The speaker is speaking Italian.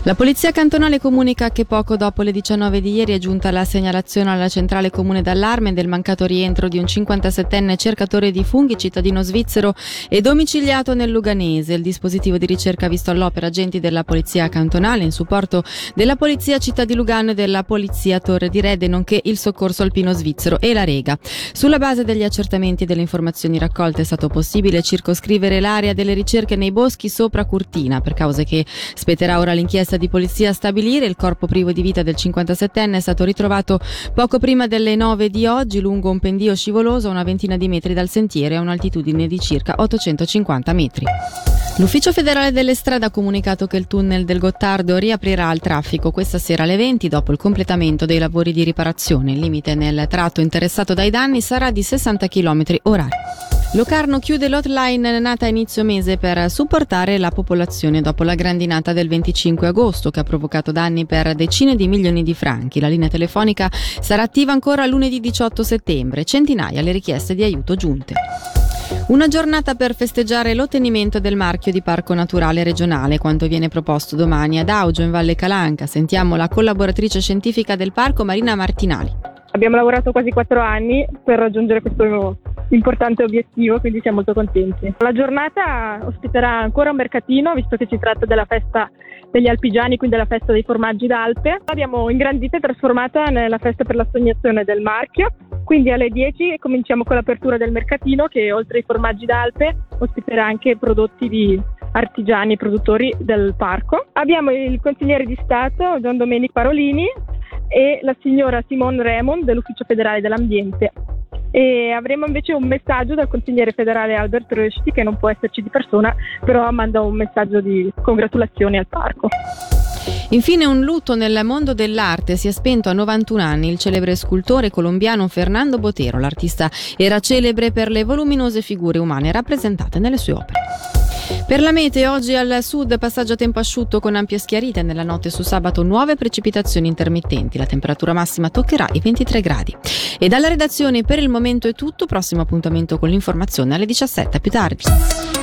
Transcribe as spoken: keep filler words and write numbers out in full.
La polizia cantonale comunica che poco dopo le diciannove di ieri è giunta la segnalazione alla centrale comune d'allarme del mancato rientro di un cinquantasettenne cercatore di funghi cittadino svizzero e domiciliato nel Luganese. Il dispositivo di ricerca ha visto all'opera agenti della polizia cantonale in supporto della polizia città di Lugano e della polizia Torre di Rede, nonché il soccorso alpino svizzero e la Rega. Sulla base degli accertamenti e delle informazioni raccolte è stato possibile circoscrivere l'area delle ricerche nei boschi sopra Curtina, per cause che spetterà ora l'inchiesta di polizia a stabilire. Il corpo privo di vita del cinquantasettenne è stato ritrovato poco prima delle nove di oggi lungo un pendio scivoloso a una ventina di metri dal sentiero a un'altitudine di circa ottocentocinquanta metri. L'Ufficio federale delle strade ha comunicato che il tunnel del Gottardo riaprirà al traffico questa sera alle venti dopo il completamento dei lavori di riparazione. Il limite nel tratto interessato dai danni sarà di sessanta chilometri orari. Locarno chiude l'hotline nata a inizio mese per supportare la popolazione dopo la grandinata del venticinque agosto che ha provocato danni per decine di milioni di franchi. La linea telefonica sarà attiva ancora lunedì diciotto settembre. Centinaia le richieste di aiuto giunte. Una giornata per festeggiare l'ottenimento del marchio di Parco Naturale Regionale, quanto viene proposto domani ad Augio in Valle Calanca. Sentiamo la collaboratrice scientifica del parco, Marina Martinali. Abbiamo lavorato quasi quattro anni per raggiungere questo importante obiettivo, quindi siamo molto contenti. La giornata ospiterà ancora un mercatino, visto che si tratta della festa degli alpigiani, quindi della festa dei formaggi d'Alpe. L'abbiamo ingrandita e trasformata nella festa per l'assegnazione del marchio, quindi alle dieci cominciamo con l'apertura del mercatino che oltre ai formaggi d'Alpe ospiterà anche prodotti di artigiani e produttori del parco. Abbiamo il consigliere di Stato Gian Domenico Parolini e la signora Simone Raymond dell'Ufficio federale dell'ambiente. E avremo invece un messaggio dal consigliere federale Albert Rösti, che non può esserci di persona, però manda un messaggio di congratulazioni al parco. Infine un lutto nel mondo dell'arte. Si è spento a novantuno anni il celebre scultore colombiano Fernando Botero. L'artista era celebre per le voluminose figure umane rappresentate nelle sue opere. Per la meteo, oggi al sud passaggio a tempo asciutto con ampie schiarite, nella notte su sabato nuove precipitazioni intermittenti, la temperatura massima toccherà i ventitré gradi. E dalla redazione per il momento è tutto, prossimo appuntamento con l'informazione alle diciassette, a più tardi.